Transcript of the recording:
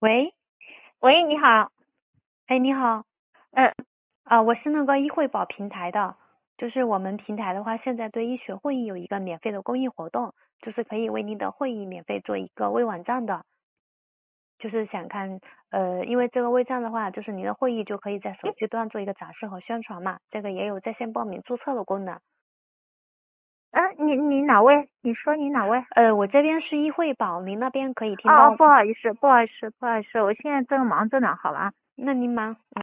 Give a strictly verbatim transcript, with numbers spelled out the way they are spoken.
喂， 喂，你好。 哎，你好。 呃， 啊，我是那个医惠保平台的，就是我们平台的话，现在对医学会议有一个免费的公益活动，就是可以为您的会议免费做一个微网站的，就是想看，呃，因为这个微站的话，就是您的会议就可以在手机端做一个展示和宣传嘛，这个也有在线报名注册的功能。 呃，你你哪位？你说你哪位？ 呃，我这边是医惠保，您那边可以听哦哦， 到。 不好意思，不好意思，不好意思，我现在正忙着呢，好吧？ 那您忙。